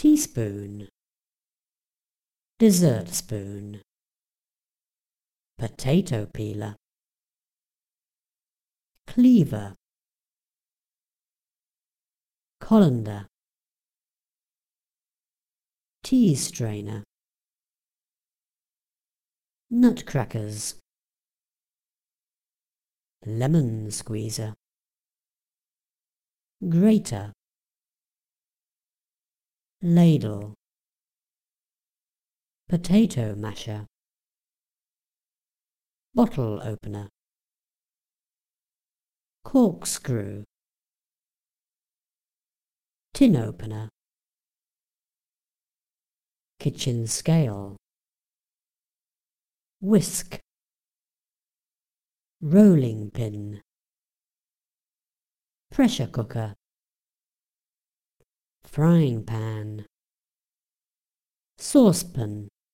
teaspoon, dessert spoon, potato peeler, cleaver, colander, tea strainer, nutcrackers, lemon squeezer, grater, ladle, potato masher, bottle opener, corkscrew, tin opener, kitchen scale, whisk, rolling pin, pressure cooker, frying pan, saucepan,